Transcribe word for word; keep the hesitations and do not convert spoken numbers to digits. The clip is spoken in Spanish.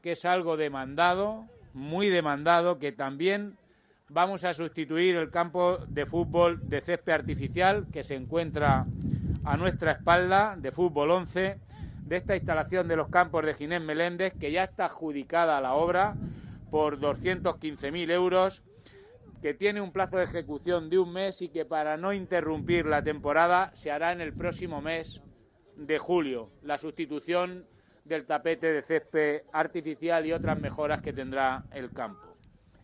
que es algo demandado, muy demandado, que también vamos a sustituir el campo de fútbol de césped artificial que se encuentra a nuestra espalda, de fútbol once, de esta instalación de los campos de Ginés Meléndez, que ya está adjudicada la obra por doscientos quince mil euros, que tiene un plazo de ejecución de un mes y que, para no interrumpir la temporada, se hará en el próximo mes de julio, la sustitución del tapete de césped artificial y otras mejoras que tendrá el campo.